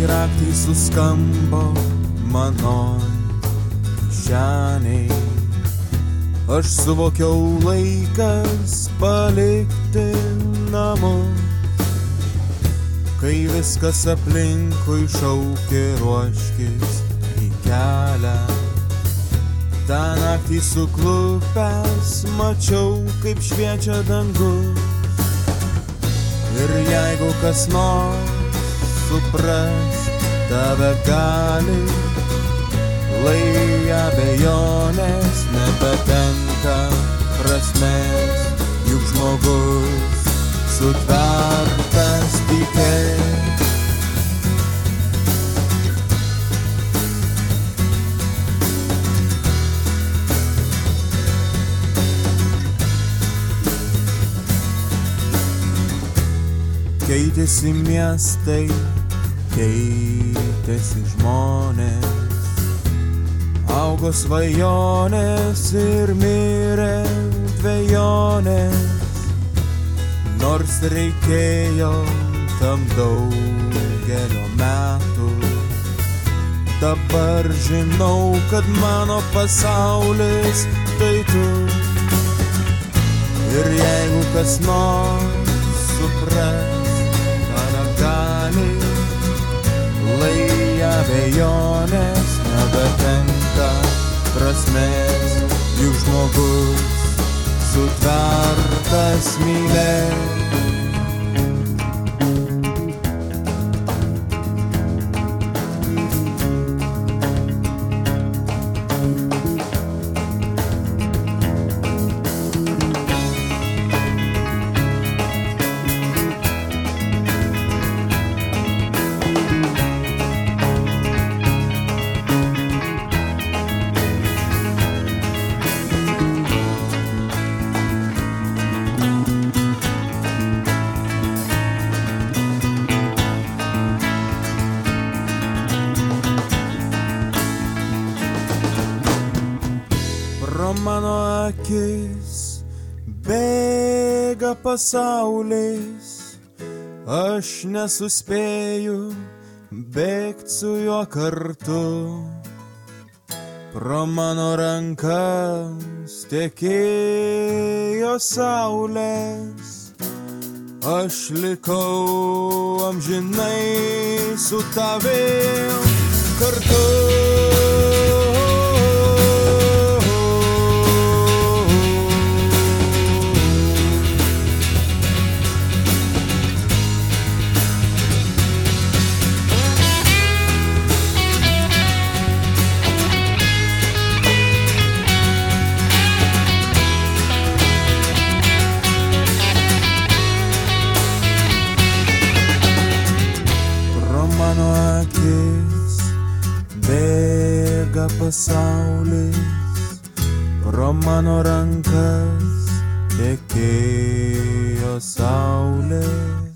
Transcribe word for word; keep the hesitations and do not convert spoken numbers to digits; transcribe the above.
raktai suskambo mano kišenėj. Aš suvokiau laikas palikti namus, kai viskas aplinkui šaukė ruoškis į kelią. Ta naktį suklupęs mačiau, kaip šviečia dangus. Ir jeigu kas nors supras tave gali, lai abejonės nebetenka prasmės, juk žmogus sutvertas tikėt. Keitėsi miestai, keitėsi žmonės, augo svajonės ir mirė dvejonės. Nors reikėjo tam daugelio metų, dabar žinau, kad mano pasaulis tai tu. Ir jeigu kas nors supras tave gali, lai abejonės nebetenka prasmės, juk žmogus sutvertas mylėt. Pro mano akis bėga pasaulis, aš nesuspėju bėgt su juo kartu. Pro mano rankas tekėjo saulės, aš likau amžinai su tavim kartu. Mano akis bėga pasaulis, pro mano rankas tekėjo saulė.